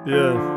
Yeah.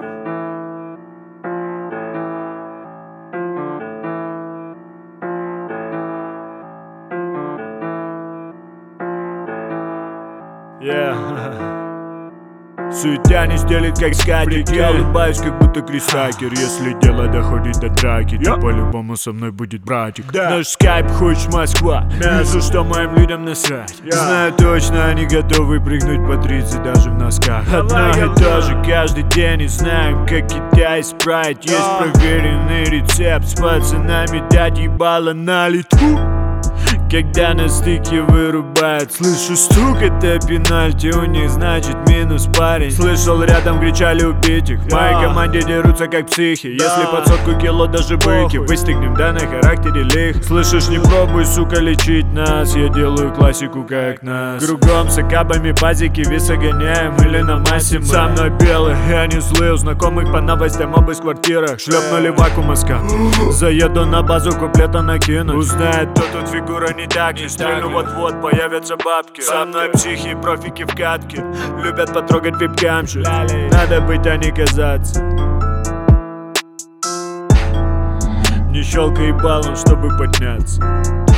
Суетя не стелит, как скатерть. Я улыбаюсь, как будто Крис Такер. Если дело доходит до драки, то по-любому со мной будет братик. Наш скайп, хочешь Москва? Вижу, что моим людям насрать. Знаю точно, они готовы прыгнуть по 30 даже в носках. Одно и то же каждый день, и знаем, как Китай спрайт. Есть проверенный рецепт, с пацанами дать ебало на лету. Когда на стыке вырубает, слышу стук, это пенальти, у них значит минус парень. Слышал, рядом кричали убить их, в моей команде дерутся как психи. Если под сотку кило даже быки, выстегнем, да на характере лих. Слышишь, не пробуй, сука, лечить нас, я делаю классику как нас. Кругом с акабами пазики, веса гоняем или на массе мы. Со мной белый, я не злый, у знакомых по новостям обыск в квартирах. Шлепнули вакуумоска, заеду на базу, куплета накину. Узнает, кто тут фигура не так, не стрельну, вот-вот появятся бабки. Со мной психи, профики в катке, любят потрогать вебкамши. Надо быть, а не казаться. Не щелкай баллом, чтобы подняться.